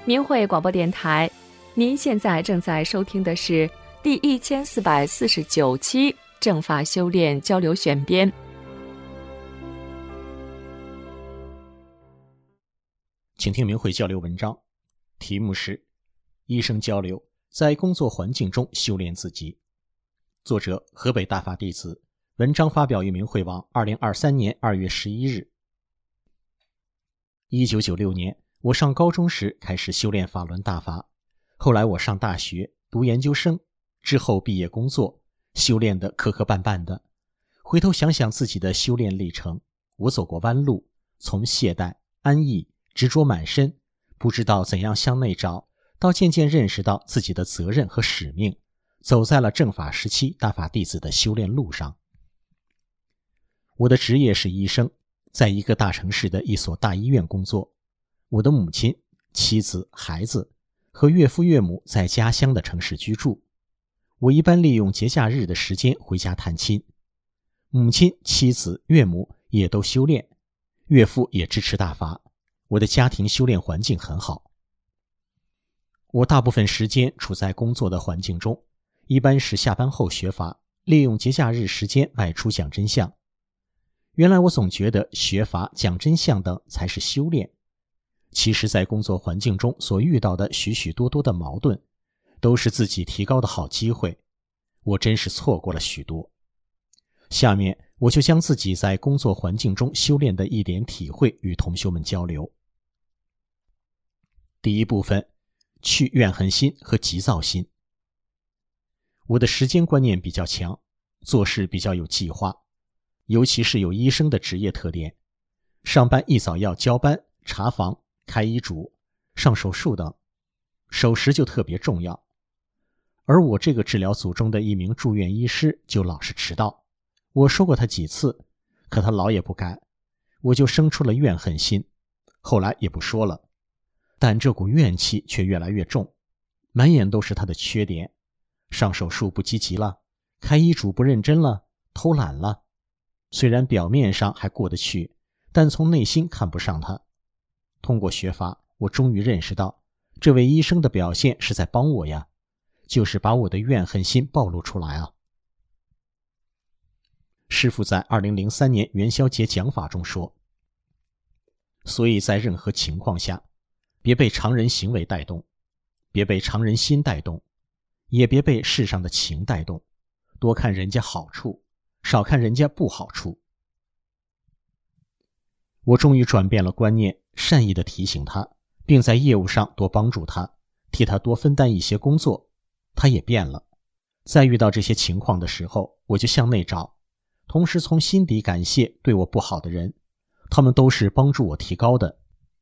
明慧广播电台，您现在正在收听的是第1449期正法修炼交流选编。 请听明慧交流文章，题目是医生交流在工作环境中修炼自己，作者河北大法弟子，文章发表于明慧网2023年2月11日。1996年我上高中时开始修炼法轮大法，后来我上大学读研究生，之后毕业工作，修炼的磕磕绊绊的。回头想想自己的修炼历程，我走过弯路，从懈怠、安逸、执着满身，不知道怎样向内找，到渐渐认识到自己的责任和使命，走在了正法时期大法弟子的修炼路上。我的职业是医生，在一个大城市的一所大医院工作。我的母亲、妻子、孩子和岳父岳母在家乡的城市居住。我一般利用节假日的时间回家探亲。母亲、妻子、岳母也都修炼，岳父也支持大法，我的家庭修炼环境很好。我大部分时间处在工作的环境中，一般是下班后学法，利用节假日时间外出讲真相。原来我总觉得学法、讲真相等才是修炼，其实在工作环境中所遇到的许许多多的矛盾，都是自己提高的好机会，我真是错过了许多。下面我就将自己在工作环境中修炼的一点体会与同学们交流。第一部分，去怨恨心和急躁心。我的时间观念比较强，做事比较有计划，尤其是有医生的职业特点，上班一早要交班、查房、开医嘱、上手术等，守时就特别重要。而我这个治疗组中的一名住院医师就老是迟到，我说过他几次，可他老也不改，我就生出了怨恨心，后来也不说了。但这股怨气却越来越重，满眼都是他的缺点，上手术不积极了，开医嘱不认真了，偷懒了。虽然表面上还过得去，但从内心看不上他。通过学法，我终于认识到，这位医生的表现是在帮我呀，就是把我的怨恨心暴露出来啊。师父在2003年元宵节讲法中说，所以在任何情况下，别被常人行为带动，别被常人心带动，也别被世上的情带动，多看人家好处，少看人家不好处。我终于转变了观念，善意地提醒他，并在业务上多帮助他，替他多分担一些工作，他也变了。在遇到这些情况的时候，我就向内找，同时从心底感谢对我不好的人，他们都是帮助我提高的。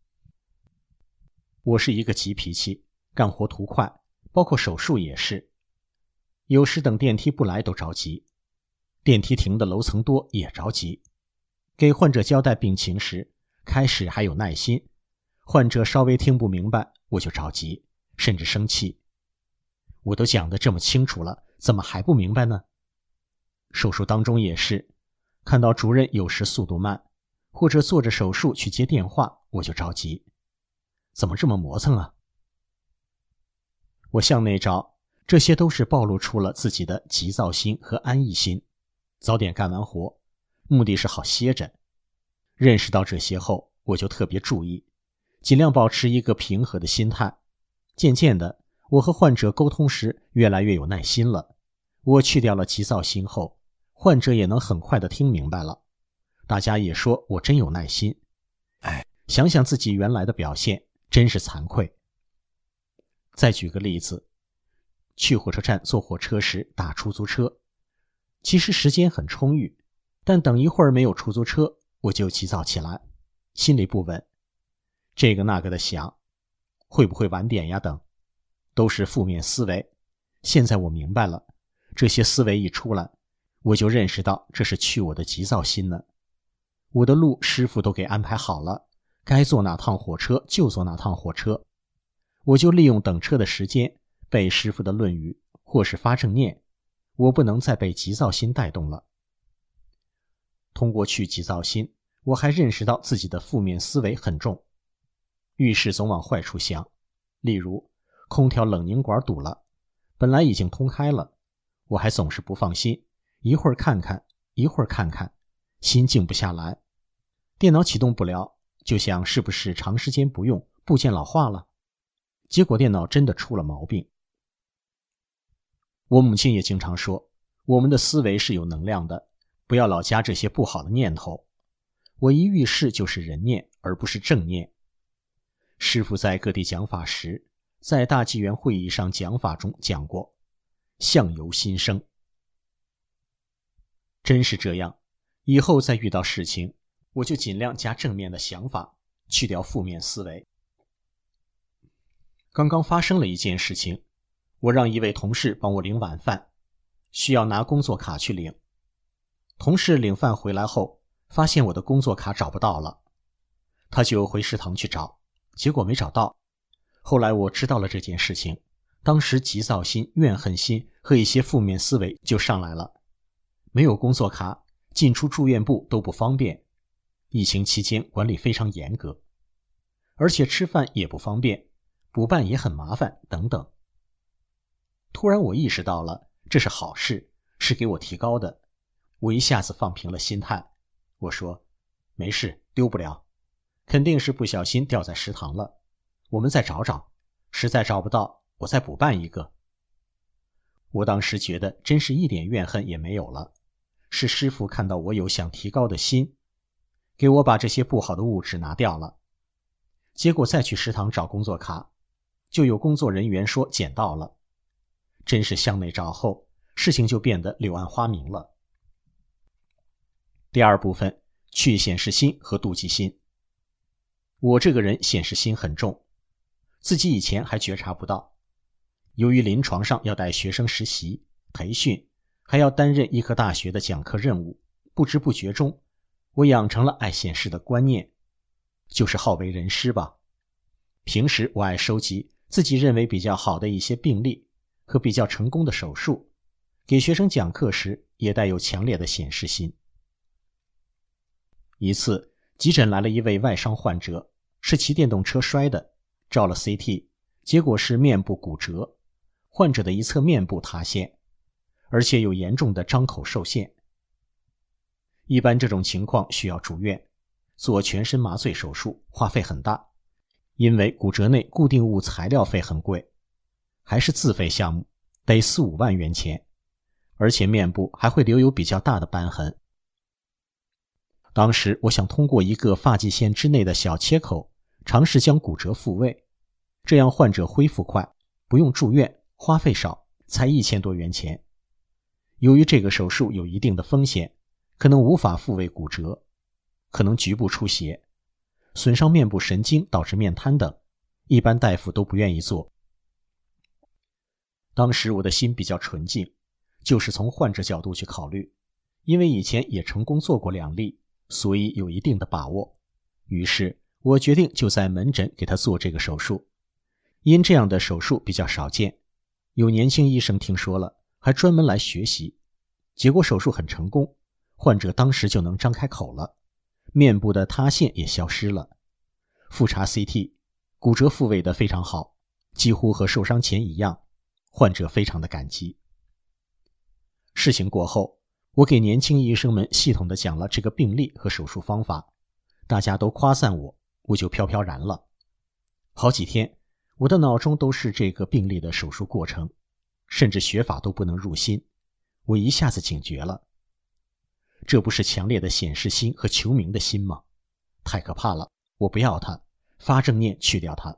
我是一个急脾气，干活图快，包括手术也是。有时等电梯不来都着急，电梯停的楼层多也着急。给患者交代病情时，开始还有耐心，患者稍微听不明白，我就着急，甚至生气。我都讲得这么清楚了，怎么还不明白呢？手术当中也是，看到主任有时速度慢，或者做着手术去接电话，我就着急。怎么这么磨蹭啊？我向内找，这些都是暴露出了自己的急躁心和安逸心。早点干完活，目的是好歇着。认识到这些后，我就特别注意，尽量保持一个平和的心态。渐渐的，我和患者沟通时越来越有耐心了。我去掉了急躁心后，患者也能很快地听明白了。大家也说我真有耐心。想想自己原来的表现，真是惭愧。再举个例子，去火车站坐火车时打出租车，其实时间很充裕，但等一会儿没有出租车，我就急躁起来，心里不稳，这个那个的想，会不会晚点呀等，都是负面思维。现在我明白了，这些思维一出来，我就认识到这是去我的急躁心呢。我的路师傅都给安排好了，该坐哪趟火车就坐哪趟火车，我就利用等车的时间背师傅的论语或是发正念，我不能再被急躁心带动了。通过去急躁心，我还认识到自己的负面思维很重，遇事总往坏处想， 例如空调冷凝管堵了，本来已经通开了，我还总是不放心，一会儿看看，一会儿看看，心静不下来。电脑启动不了，就想是不是长时间不用，部件老化了。结果电脑真的出了毛病。我母亲也经常说，我们的思维是有能量的，不要老加这些不好的念头。我一遇事就是人念，而不是正念。师父在各地讲法时，在大纪元会议上讲法中讲过，相由心生。真是这样，以后再遇到事情，我就尽量加正面的想法，去掉负面思维。刚刚发生了一件事情，我让一位同事帮我领晚饭，需要拿工作卡去领。同事领饭回来后，发现我的工作卡找不到了，他就回食堂去找，结果没找到。后来我知道了这件事情，当时急躁心、怨恨心和一些负面思维就上来了。没有工作卡，进出住院部都不方便，疫情期间管理非常严格，而且吃饭也不方便，补办也很麻烦等等。突然我意识到了，这是好事，是给我提高的。我一下子放平了心态，我说没事，丢不了，肯定是不小心掉在食堂了，我们再找找，实在找不到，我再补办一个。我当时觉得真是一点怨恨也没有了，是师父看到我有想提高的心，给我把这些不好的物质拿掉了。结果再去食堂找工作卡，就有工作人员说捡到了。真是向内找后，事情就变得柳暗花明了。第二部分，去显示心和妒忌心。我这个人显示心很重，自己以前还觉察不到。由于临床上要带学生实习、培训，还要担任医科大学的讲课任务，不知不觉中，我养成了爱显示的观念，就是好为人师吧。平时我爱收集自己认为比较好的一些病例和比较成功的手术，给学生讲课时也带有强烈的显示心。一次，急诊来了一位外伤患者，是骑电动车摔的，照了 CT， 结果是面部骨折，患者的一侧面部塌陷，而且有严重的张口受限。一般这种情况需要住院，做全身麻醉手术，花费很大，因为骨折内固定物材料费很贵，还是自费项目，得4-5万元钱，而且面部还会留有比较大的瘢痕。当时我想通过一个发际线之内的小切口，尝试将骨折复位，这样患者恢复快，不用住院，花费少，才1000多元钱。由于这个手术有一定的风险，可能无法复位骨折，可能局部出血，损伤面部神经导致面瘫等，一般大夫都不愿意做。当时我的心比较纯净，就是从患者角度去考虑，因为以前也成功做过2例，所以有一定的把握。于是我决定就在门诊给他做这个手术。因这样的手术比较少见，有年轻医生听说了，还专门来学习。结果手术很成功，患者当时就能张开口了，面部的塌陷也消失了。复查 CT， 骨折复位的非常好，几乎和受伤前一样，患者非常的感激。事情过后，我给年轻医生们系统地讲了这个病例和手术方法，大家都夸赞我，我就飘飘然了。好几天，我的脑中都是这个病例的手术过程，甚至学法都不能入心。我一下子警觉了，这不是强烈的显示心和求名的心吗？太可怕了，我不要它，发正念去掉它。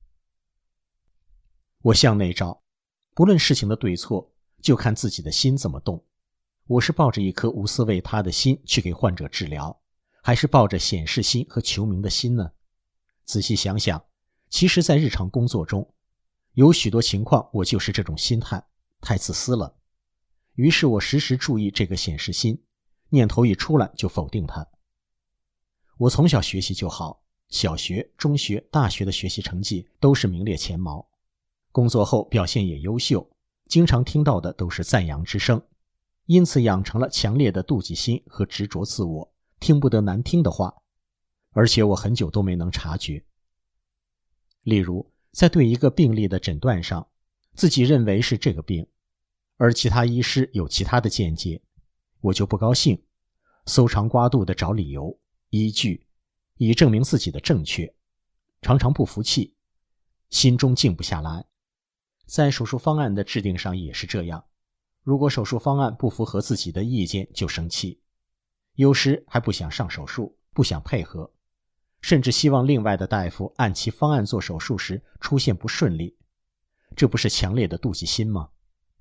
我向内照，不论事情的对错，就看自己的心怎么动。我是抱着一颗无私为他的心去给患者治疗，还是抱着显示心和求名的心呢？仔细想想，其实在日常工作中，有许多情况我就是这种心态，太自私了。于是我时时注意这个显示心，念头一出来就否定它。我从小学习就好，小学、中学、大学的学习成绩都是名列前茅，工作后表现也优秀，经常听到的都是赞扬之声，因此养成了强烈的妒忌心和执着自我，听不得难听的话，而且我很久都没能察觉。例如在对一个病例的诊断上，自己认为是这个病，而其他医师有其他的见解，我就不高兴，搜肠刮肚地找理由、依据，以证明自己的正确，常常不服气，心中静不下来。在手术方案的制定上也是这样，如果手术方案不符合自己的意见就生气，有时还不想上手术，不想配合，甚至希望另外的大夫按其方案做手术时出现不顺利，这不是强烈的妒忌心吗？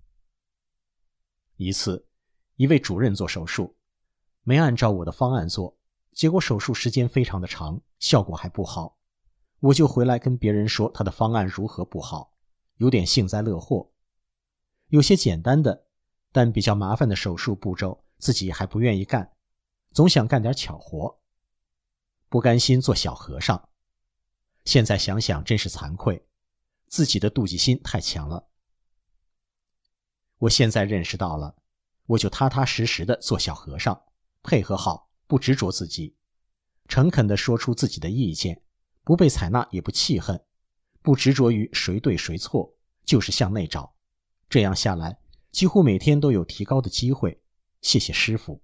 一次，一位主任做手术，没按照我的方案做，结果手术时间非常的长，效果还不好，我就回来跟别人说他的方案如何不好，有点幸灾乐祸。有些简单的但比较麻烦的手术步骤自己还不愿意干，总想干点巧活，不甘心做小和尚。现在想想真是惭愧，自己的妒忌心太强了。我现在认识到了，我就踏踏实实的做小和尚，配合好，不执着自己，诚恳地说出自己的意见，不被采纳也不气恨，不执着于谁对谁错，就是向内找。这样下来，几乎每天都有提高的机会。谢谢师父。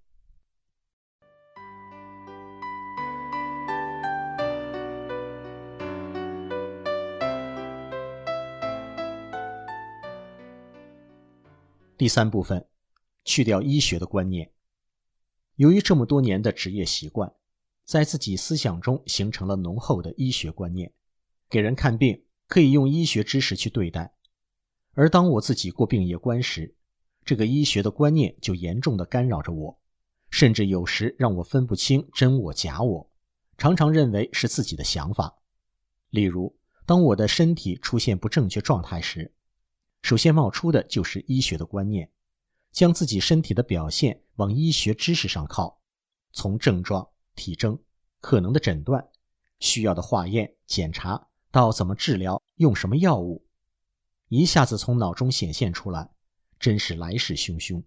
第三部分，去掉医学的观念。由于这么多年的职业习惯，在自己思想中形成了浓厚的医学观念，给人看病可以用医学知识去对待。而当我自己过病业关时，这个医学的观念就严重地干扰着我，甚至有时让我分不清真我假我，常常认为是自己的想法。例如，当我的身体出现不正确状态时，首先冒出的就是医学的观念，将自己身体的表现往医学知识上靠，从症状、体征、可能的诊断、需要的化验、检查到怎么治疗、用什么药物，一下子从脑中显现出来，真是来势汹汹。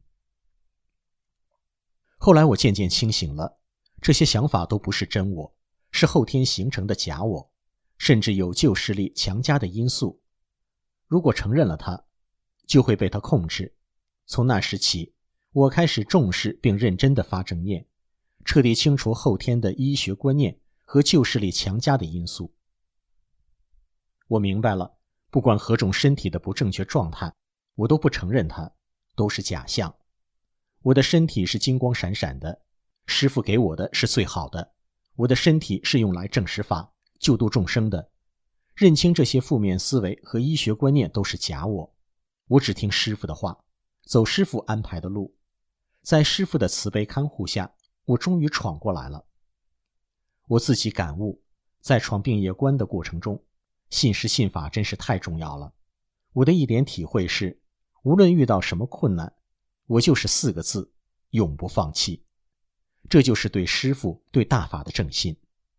后来我渐渐清醒了，这些想法都不是真我，是后天形成的假我，甚至有旧势力强加的因素。如果承认了它，就会被它控制。从那时起，我开始重视并认真地发正念，彻底清除后天的医学观念和旧势力强加的因素。我明白了，不管何种身体的不正确状态，我都不承认它，都是假象。我的身体是金光闪闪的，师父给我的是最好的，我的身体是用来证实法、救度众生的。认清这些负面思维和医学观念都是假我，我只听师父的话，走师父安排的路。在师父的慈悲看护下，我终于闯过来了。我自己感悟，在闯病业关的过程中，信师信法真是太重要了。我的一点体会是，无论遇到什么困难，我就是4个字：永不放弃。这就是对师父、对大法的正信。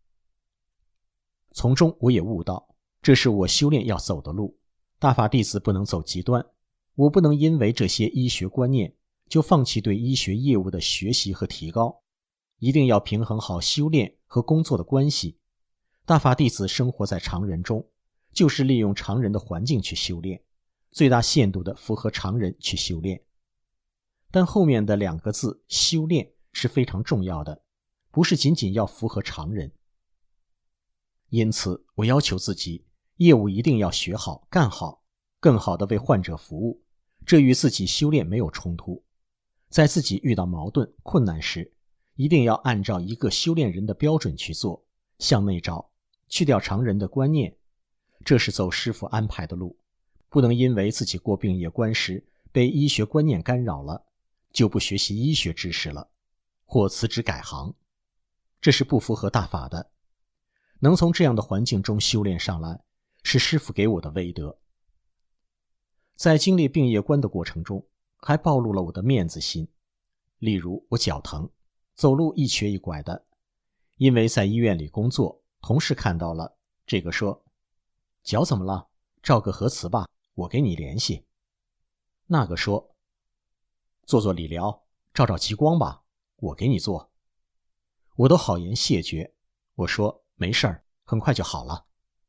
从中我也悟到，这是我修炼要走的路，大法弟子不能走极端，我不能因为这些医学观念就放弃对医学业务的学习和提高，一定要平衡好修炼和工作的关系。大法弟子生活在常人中，就是利用常人的环境去修炼，最大限度地符合常人去修炼。但后面的2个字修炼是非常重要的，不是仅仅要符合常人。因此我要求自己，业务一定要学好干好，更好地为患者服务，这与自己修炼没有冲突。在自己遇到矛盾困难时，一定要按照一个修炼人的标准去做，向内找，去掉常人的观念，这是走师父安排的路。不能因为自己过病业关时被医学观念干扰了，就不学习医学知识了，或辞职改行，这是不符合大法的。能从这样的环境中修炼上来，是师父给我的威德。在经历病业关的过程中，还暴露了我的面子心。例如我脚疼，走路一瘸一拐的，因为在医院里工作，同事看到了，这个说：脚怎么了？照个核磁吧，我给你联系。那个说：做做理疗，照照极光吧，我给你做。我都好言谢绝，我说没事儿，很快就好了。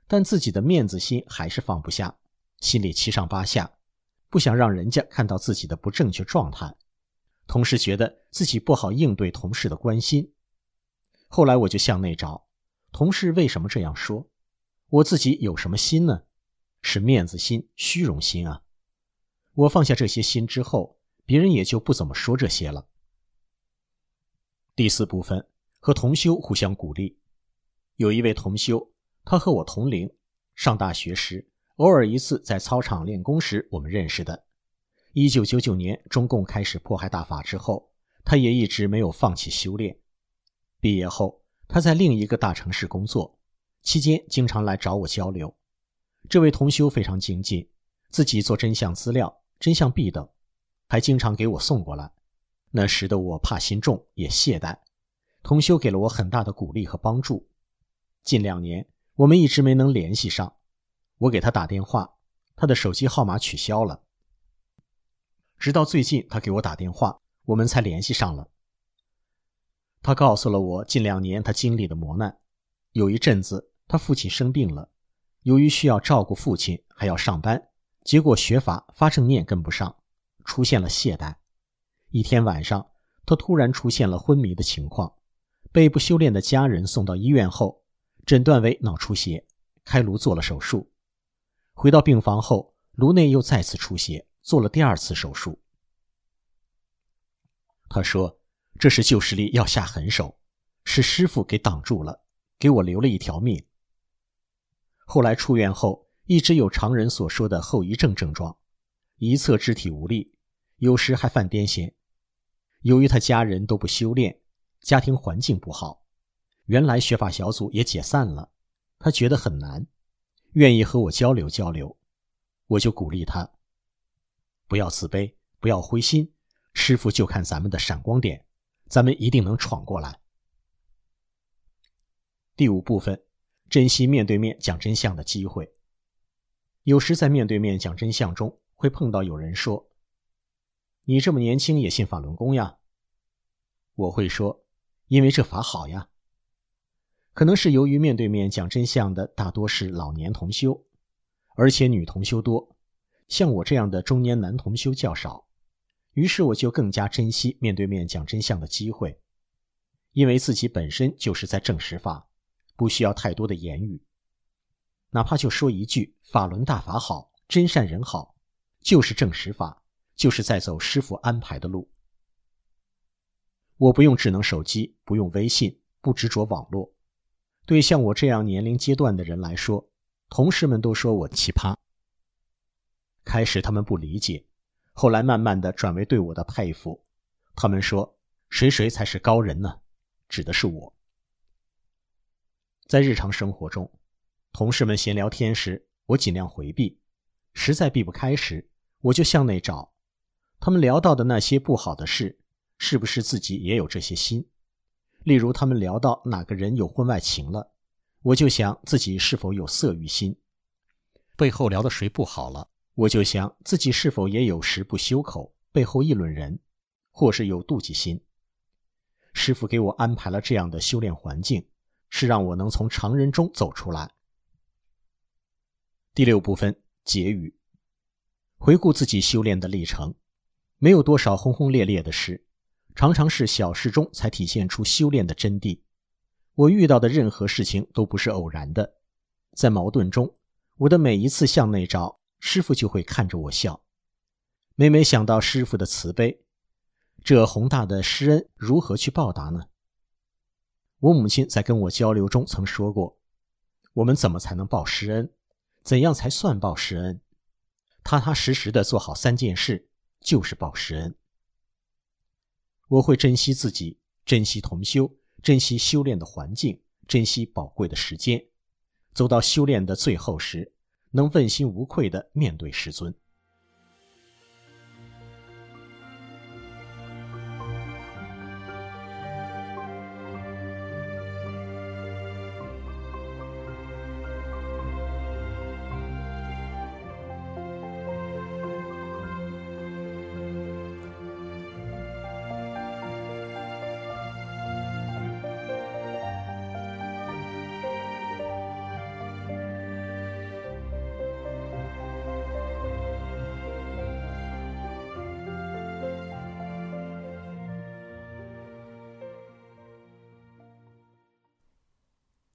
但自己的面子心还是放不下，心里七上八下，不想让人家看到自己的不正确状态，同时觉得自己不好应对同事的关心。后来我就向内找，同事为什么这样说？我自己有什么心呢？是面子心、虚荣心啊！我放下这些心之后，别人也就不怎么说这些了。第4部分，和同修互相鼓励。有一位同修，他和我同龄，上大学时偶尔一次在操场练功时我们认识的。1999年中共开始迫害大法之后，他也一直没有放弃修炼。毕业后，他在另一个大城市工作，期间经常来找我交流。这位同修非常精进，自己做真相资料、真相币等，还经常给我送过来。那时的我怕心重，也懈怠。同修给了我很大的鼓励和帮助。近2年，我们一直没能联系上。我给他打电话，他的手机号码取消了。直到最近他给我打电话，我们才联系上了。他告诉了我近2年他经历的磨难。有一阵子他父亲生病了，由于需要照顾父亲还要上班，结果学法发正念跟不上，出现了懈怠。一天晚上，他突然出现了昏迷的情况，被不修炼的家人送到医院后，诊断为脑出血，开颅做了手术。回到病房后，颅内又再次出血，做了第2次手术。他说，这是旧势力要下狠手，是师父给挡住了，给我留了一条命。后来出院后，一直有常人所说的后遗症症状，一侧肢体无力，有时还犯癫痫。由于他家人都不修炼，家庭环境不好，原来学法小组也解散了，他觉得很难，愿意和我交流交流。我就鼓励他，不要自卑，不要灰心，师父就看咱们的闪光点，咱们一定能闯过来。第5部分，珍惜面对面讲真相的机会。有时在面对面讲真相中，会碰到有人说，你这么年轻也信法轮功呀？我会说，因为这法好呀。可能是由于面对面讲真相的大多是老年同修，而且女同修多，像我这样的中年男同修较少，于是我就更加珍惜面对面讲真相的机会，因为自己本身就是在证实法，不需要太多的言语，哪怕就说一句法轮大法好，真善人好，就是证实法，就是在走师父安排的路。我不用智能手机，不用微信，不执着网络。对像我这样年龄阶段的人来说，同事们都说我奇葩。开始他们不理解，后来慢慢的转为对我的佩服。他们说，谁才是高人呢？指的是我。在日常生活中，同事们闲聊天时，我尽量回避，实在避不开时，我就向内找。他们聊到的那些不好的事，是不是自己也有这些心？例如他们聊到哪个人有婚外情了，我就想自己是否有色欲心。背后聊的谁不好了，我就想自己是否也有食不修口，背后议论人，或是有妒忌心。师父给我安排了这样的修炼环境，是让我能从常人中走出来。第6部分，结语。回顾自己修炼的历程，没有多少轰轰烈烈的事，常常是小事中才体现出修炼的真谛。我遇到的任何事情都不是偶然的，在矛盾中，我的每一次向内找，师父就会看着我笑。每每想到师父的慈悲，这宏大的施恩如何去报答呢？我母亲在跟我交流中曾说过，我们怎么才能报施恩？怎样才算报施恩？踏踏实实的做好3件事，就是报施恩。我会珍惜自己，珍惜同修，珍惜修炼的环境，珍惜宝贵的时间，走到修炼的最后时，能问心无愧地面对师尊。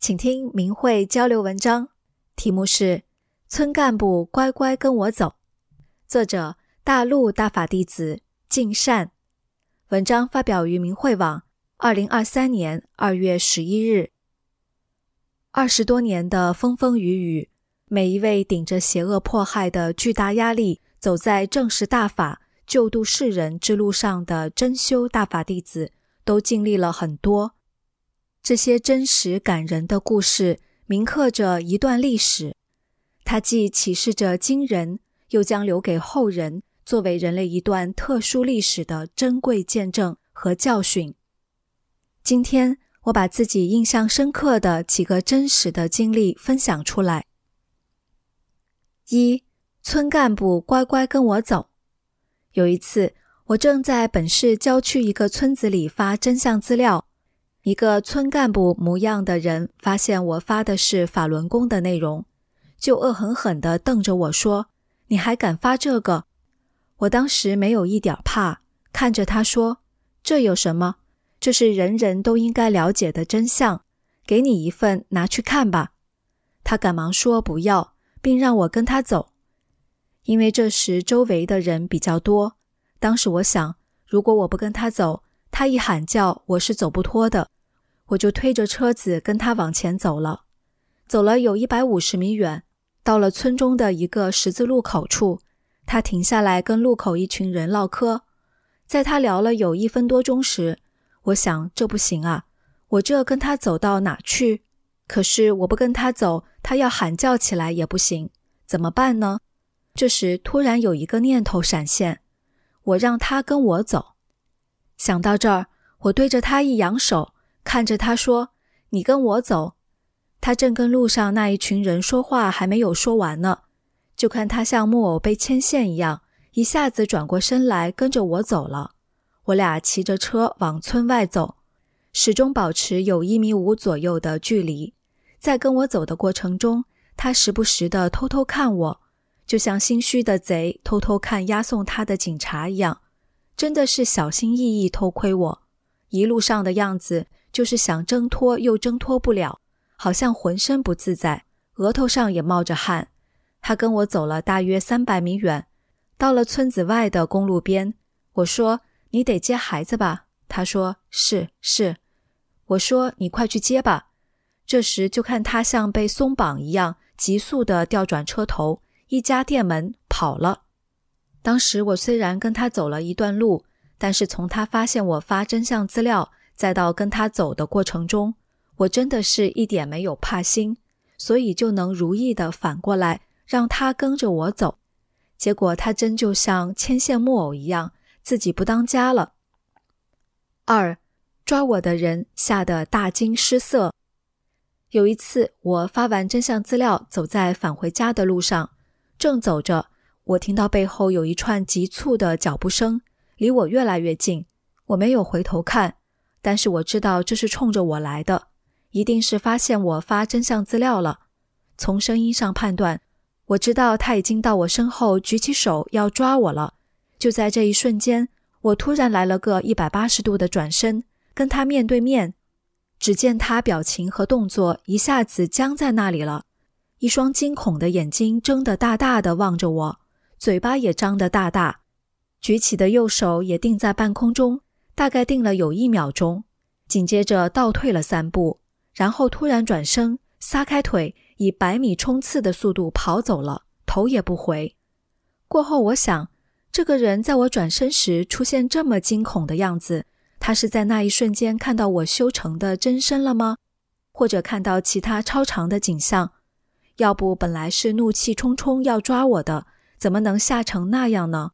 请听明慧交流文章，题目是村干部乖乖跟我走，作者大陆大法弟子净善，文章发表于明慧网2023年2月11日。20多年的风风雨雨，每一位顶着邪恶迫害的巨大压力，走在正视大法、救度世人之路上的真修大法弟子，都经历了很多。这些真实感人的故事铭刻着一段历史，它既启示着今人，又将留给后人作为人类一段特殊历史的珍贵见证和教训。今天我把自己印象深刻的几个真实的经历分享出来。1. 村干部乖乖跟我走。有一次，我正在本市郊区一个村子里发真相资料，一个村干部模样的人发现我发的是法轮功的内容，就恶狠狠地瞪着我说：“你还敢发这个？”我当时没有一点怕，看着他说：“这有什么？这是人人都应该了解的真相，给你一份拿去看吧。”他赶忙说不要，并让我跟他走。因为这时周围的人比较多，当时我想，如果我不跟他走，他一喊叫，我是走不脱的，我就推着车子跟他往前走了。走了有150米远，到了村中的一个十字路口处，他停下来跟路口一群人唠嗑。在他聊了有1分多钟时，我想这不行啊，我这跟他走到哪去？可是我不跟他走，他要喊叫起来也不行，怎么办呢？这时突然有一个念头闪现，我让他跟我走。想到这儿，我对着他一扬手，看着他说：“你跟我走。”他正跟路上那一群人说话还没有说完呢，就看他像木偶被牵线一样，一下子转过身来跟着我走了。我俩骑着车往村外走，始终保持有1.5米左右的距离。在跟我走的过程中，他时不时地偷偷看我，就像心虚的贼偷偷看押送他的警察一样，真的是小心翼翼偷窥我。一路上的样子就是想挣脱又挣脱不了，好像浑身不自在，额头上也冒着汗。他跟我走了大约300米远，到了村子外的公路边，我说：“你得接孩子吧？”他说：“是。”我说：“你快去接吧。”这时就看他像被松绑一样，急速地调转车头，一家店门跑了。当时我虽然跟他走了一段路，但是从他发现我发真相资料，再到跟他走的过程中，我真的是一点没有怕心，所以就能如意地反过来让他跟着我走。结果他真就像牵线木偶一样，自己不当家了。2. 抓我的人吓得大惊失色。有一次，我发完真相资料，走在返回家的路上，正走着，我听到背后有一串急促的脚步声，离我越来越近。我没有回头看，但是我知道这是冲着我来的，一定是发现我发真相资料了。从声音上判断，我知道他已经到我身后举起手要抓我了。就在这一瞬间，我突然来了个180度的转身，跟他面对面。只见他表情和动作一下子僵在那里了，一双惊恐的眼睛睁得大大的望着我，嘴巴也张得大大，举起的右手也定在半空中，大概定了有1秒钟，紧接着倒退了3步，然后突然转身，撒开腿，以100米冲刺的速度跑走了，头也不回。过后我想，这个人在我转身时出现这么惊恐的样子，他是在那一瞬间看到我修成的真身了吗？或者看到其他超常的景象？要不本来是怒气冲冲要抓我的，怎么能吓成那样呢？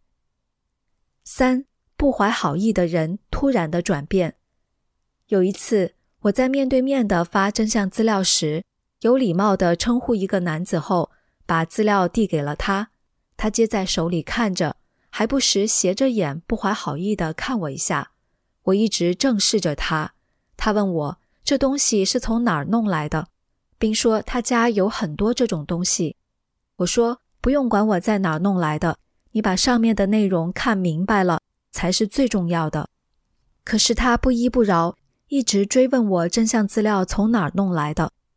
3. 不怀好意的人突然的转变。有一次，我在面对面的发真相资料时，有礼貌地称呼一个男子后，把资料递给了他，他接在手里看着，还不时斜着眼不怀好意地看我一下。我一直正视着他，他问我这东西是从哪儿弄来的，并说他家有很多这种东西。我说不用管我在哪儿弄来的，你把上面的内容看明白了才是最重要的。可是他不依不饶，一直追问我真相资料从哪儿弄来的。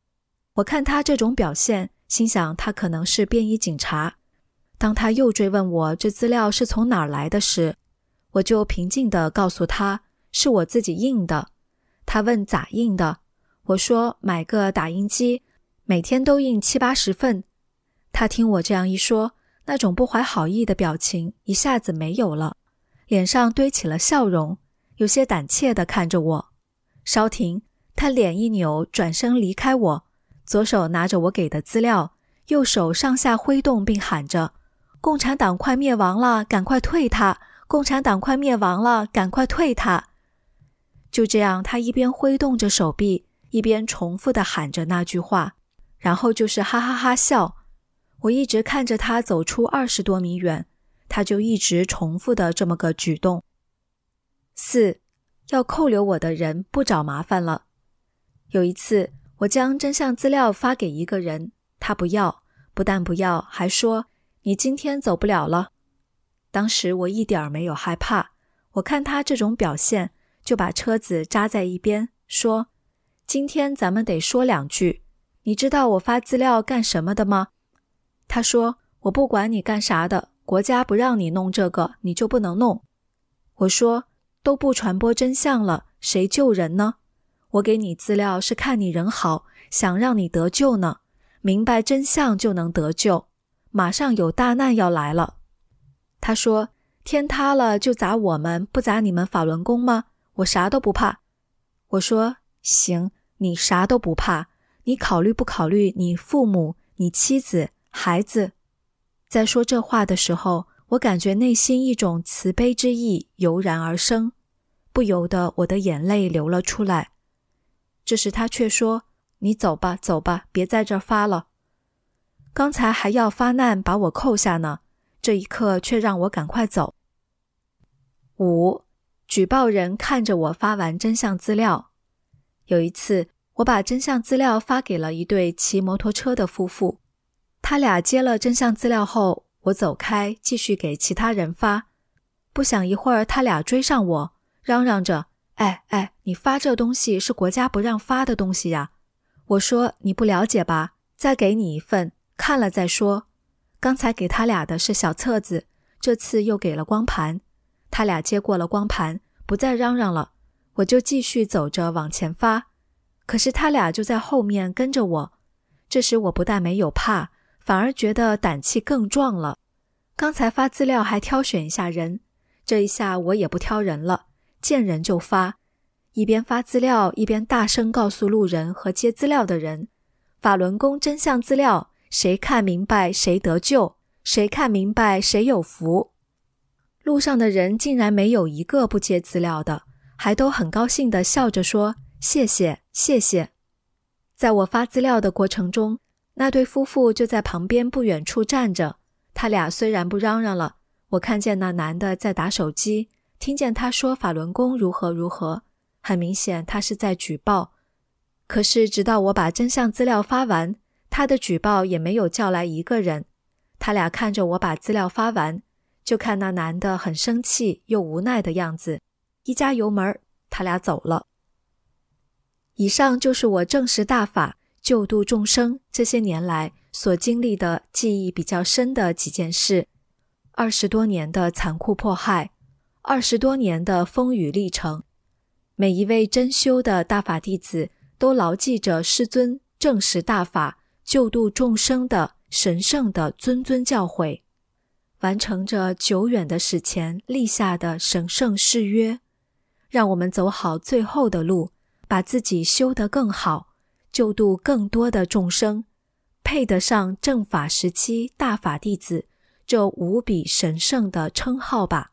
我看他这种表现，心想他可能是便衣警察。当他又追问我这资料是从哪儿来的时，我就平静地告诉他是我自己印的。他问咋印的，我说买个打印机，每天都印70-80份。他听我这样一说，那种不怀好意的表情一下子没有了，脸上堆起了笑容，有些胆怯地看着我。稍停，他脸一扭，转身离开我，左手拿着我给的资料，右手上下挥动，并喊着：共产党快灭亡了，赶快退他！共产党快灭亡了，赶快退他！就这样，他一边挥动着手臂，一边重复地喊着那句话，然后就是哈哈哈笑。我一直看着他走出20多米远，他就一直重复的这么个举动。4. 要扣留我的人不找麻烦了。有一次，我将真相资料发给一个人，他不要，不但不要，还说你今天走不了了。当时我一点没有害怕，我看他这种表现，就把车子扎在一边，说今天咱们得说2句，你知道我发资料干什么的吗？他说我不管你干啥的，国家不让你弄这个，你就不能弄。我说都不传播真相了，谁救人呢？我给你资料是看你人好，想让你得救呢，明白真相就能得救，马上有大难要来了。他说天塌了就砸我们，不砸你们法轮功吗？我啥都不怕。我说行，你啥都不怕，你考虑不考虑你父母、你妻子、孩子？在说这话的时候，我感觉内心一种慈悲之意油然而生，不由得我的眼泪流了出来。这时他却说你走吧走吧，别在这儿发了。刚才还要发难把我扣下呢，这一刻却让我赶快走。5. 举报人看着我发完真相资料。有一次，我把真相资料发给了一对骑摩托车的夫妇，他俩接了真相资料后，我走开继续给其他人发。不想一会儿他俩追上我，嚷嚷着哎，你发这东西是国家不让发的东西呀。我说你不了解吧，再给你一份，看了再说。刚才给他俩的是小册子，这次又给了光盘。他俩接过了光盘，不再嚷嚷了，我就继续走着往前发。可是他俩就在后面跟着我，这时我不但没有怕，反而觉得胆气更壮了。刚才发资料还挑选一下人，这一下我也不挑人了，见人就发。一边发资料，一边大声告诉路人和接资料的人，法轮功真相资料，谁看明白谁得救，谁看明白谁有福。路上的人竟然没有一个不接资料的，还都很高兴地笑着说谢谢谢谢。在我发资料的过程中，那对夫妇就在旁边不远处站着，他俩虽然不嚷嚷了，我看见那男的在打手机，听见他说法轮功如何如何，很明显他是在举报。可是直到我把真相资料发完，他的举报也没有叫来一个人。他俩看着我把资料发完，就看那男的很生气又无奈的样子，一加油门，他俩走了。以上就是我证实大法、救度众生这些年来所经历的记忆比较深的几件事，20多年的残酷迫害，20多年的风雨历程。每一位真修的大法弟子都牢记着师尊证实大法、救度众生的神圣的谆谆教诲，完成着久远的史前立下的神圣誓约，让我们走好最后的路，把自己修得更好，救度更多的众生，配得上正法时期大法弟子这无比神圣的称号吧。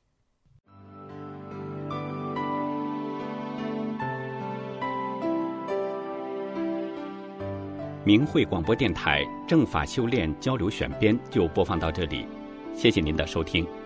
明慧广播电台正法修炼交流选编就播放到这里，谢谢您的收听。